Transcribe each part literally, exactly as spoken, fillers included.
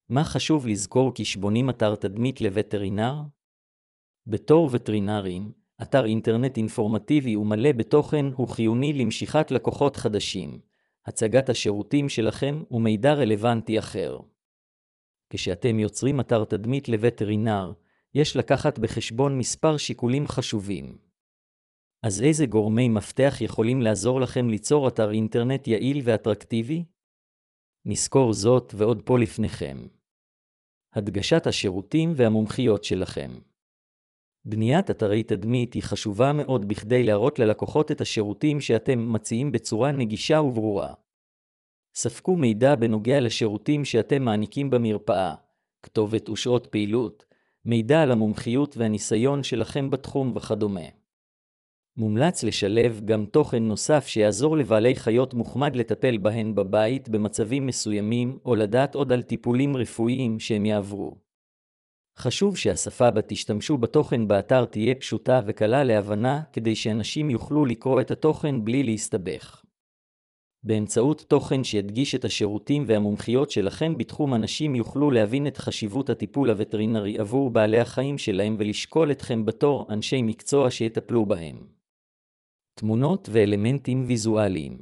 מה חשוב לזכור כשבונים אתר תדמית לווטרינר? בתור וטרינרים, אתר אינטרנט אינפורמטיבי ומלא בתוכן הוא חיוני למשיכת לקוחות חדשים, הצגת השירותים שלכם ומידע רלוונטי אחר. כשאתם יוצרים אתר תדמית לווטרינר, יש לקחת בחשבון מספר שיקולים חשובים. אז איזה גורמי מפתח יכולים לעזור לכם ליצור אתר אינטרנט יעיל ואטרקטיבי? נזכור זאת ועוד פה לפניכם. הדגשת השירותים והמומחיות שלכם. בניית אתרי תדמית היא חשובה מאוד בכדי להראות ללקוחות את השירותים שאתם מציעים בצורה נגישה וברורה. ספקו מידע בנוגע לשירותים שאתם מעניקים במרפאה, כתובת ושעות פעילות, מידע על המומחיות והניסיון שלכם בתחום וכדומה. מומלץ לשלב גם תוכן נוסף שיעזור לבעלי חיות מוחמד לטפל בהן בבית במצבים מסוימים או לדעת עוד על טיפולים רפואיים שהם יעברו. חשוב שהשפה בה תשתמשו בתוכן באתר תהיה פשוטה וקלה להבנה כדי שאנשים יוכלו לקרוא את התוכן בלי להסתבך. באמצעות תוכן שידגיש את השירותים והמומחיות שלכם בתחום, אנשים יוכלו להבין את חשיבות הטיפול הווטרינרי עבור בעלי החיים שלהם ולשקול אתכם בתור אנשי מקצוע שיטפלו בהם. תמונות ואלמנטים ויזואליים.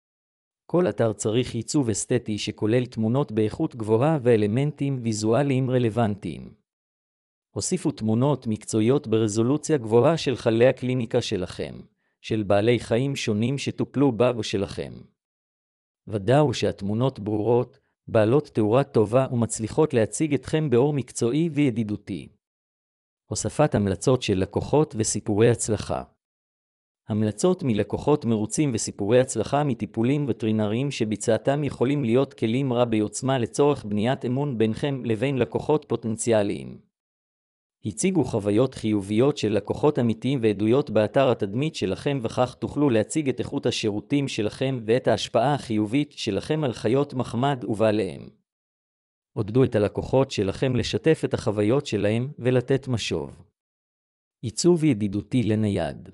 כל אתר צריך עיצוב אסתטי שכולל תמונות באיכות גבוהה ואלמנטים ויזואליים רלוונטיים. הוסיפו תמונות מקצועיות ברזולוציה גבוהה של חלי הקליניקה שלכם, של בעלי חיים שונים שטופלו בה או שלכם. ודאו שהתמונות ברורות, בעלות תאורה טובה ומצליחות להציג אתכם באור מקצועי וידידותי. הוספת המלצות של לקוחות וסיפורי הצלחה. המלצות מלקוחות מרוצים וסיפורי הצלחה מטיפולים וטרינריים שביצעתם יכולים להיות כלים רב בעוצמה לצורך בניית אמון ביניכם לבין לקוחות פוטנציאליים. הציגו חוויות חיוביות של לקוחות אמיתיים ועדויות באתר התדמית שלכם, וכך תוכלו להציג את איכות השירותים שלכם ואת ההשפעה החיובית שלכם על חיות מחמד ובעליהם. עודדו את הלקוחות שלכם לשתף את החוויות שלהם ולתת משוב. עיצוב ידידותי לנייד.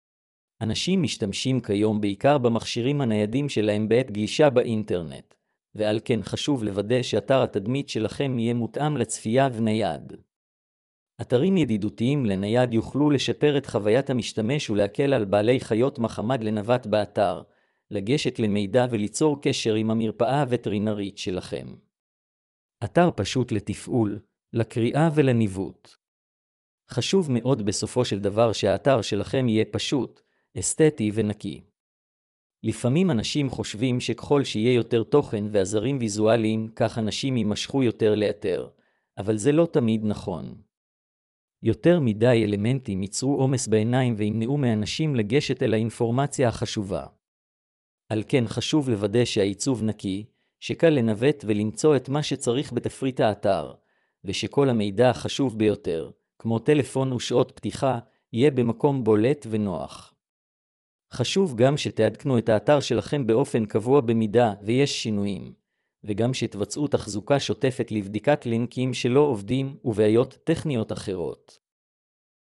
אנשים משתמשים כיום בעיקר במכשירים הניידים שלהם בעת גישה באינטרנט, ועל כן חשוב לוודא שאתר התדמית שלכם יהיה מותאם לצפייה ונייד. אתרים ידידותיים לנייד יוכלו לשפר את חוויית המשתמש ולהקל על בעלי חיות מחמד לנווט באתר, לגשת למידע וליצור קשר עם המרפאה הווטרינרית שלכם. אתר פשוט לתפעול, לקריאה ולניווט. חשוב מאוד בסופו של דבר שהאתר שלכם יהיה פשוט, אסתטי ונקי. לפעמים אנשים חושבים שככל שיהיה יותר תוכן ועזרים ויזואליים, כך אנשים יימשכו יותר לאתר, אבל זה לא תמיד נכון. יותר מדי אלמנטים ייצרו עומס בעיניים וימנעו מאנשים לגשת אל האינפורמציה החשובה. על כן חשוב לוודא שהעיצוב נקי, שקל לנווט ולמצוא את מה שצריך בתפריט האתר, ושכל המידע החשוב ביותר, כמו טלפון ושעות פתיחה, יהיה במקום בולט ונוח. חשוב גם שתעדכנו את האתר שלכם באופן קבוע במידה ויש שינויים, וגם שתבצעו תחזוקה שוטפת לבדיקת לינקים שלא עובדים ובעיות טכניות אחרות.